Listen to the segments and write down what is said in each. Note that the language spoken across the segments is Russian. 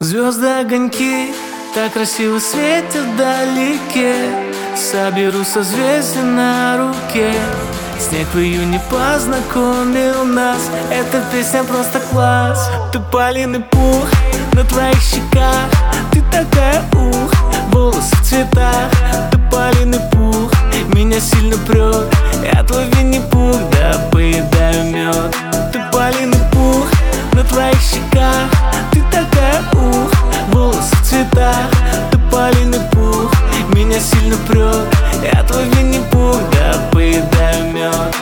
Звезды, огоньки так красиво светят вдалеке. Соберу созвездия на руке. Снег в июне познакомил нас. Эта песня просто класс. Тополиный пух на твоих щеках. Ты такая ух, волосы в цветах. Тополиный пух меня сильно прет. Я твой Винни-Пух, да поедаю мед. Тополиный пух на твоих щеках. Ты такая ух, волосы в цветах. Тополиный пух меня сильно прет. Я твой Винни-Пух, да поедаю мед.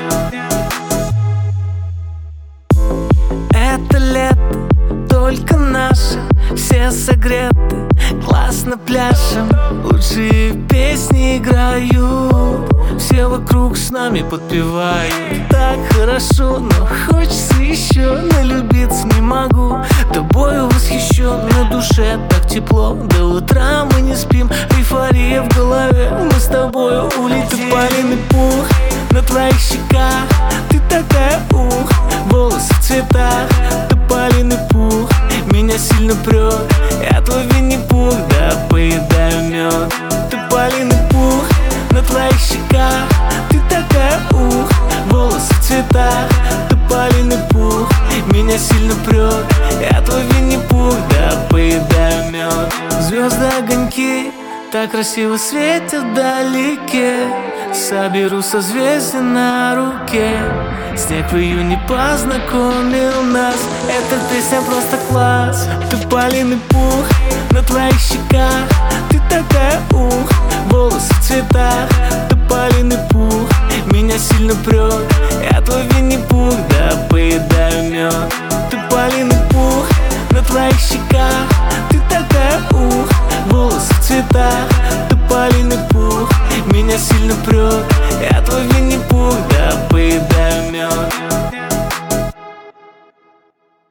Это лето только наше, все согреты, классно пляшем, лучшие песни играют, все вокруг с нами подпевают. Так хорошо, но хочется еще, налюбиться не могу. Тобою восхищен, на душе так тепло, до утра мы не спим, эйфория в голове, мы с тобою улетим. Тополиный пух на твоих щеках. Ты такая ух, волосы в цветах. Тополиный пух меня сильно прет. Я твой Винни-Пух, да поедаю мед. Тополиный пух на твоих щеках. Ты такая ух, волосы в цветах. Тополиный пух меня сильно прет. Я твой Винни-Пух, да поедаю мед. Звезды, огоньки так красиво светят вдалеке. Соберу созвездия на руке. Снег в июне познакомил нас. Эта песня просто класс. Тополиный пух на твоих щеках. Ты такая ух, волосы в цветах. Тополиный пух меня сильно прет. Я твой Винни-Пух, да поедаю мед. Тополиный пух на твоих щеках. Ты такая ух, волосы в цветах. Тополиный пух меня сильно прет. Я твой Винни-Пух, да поедаю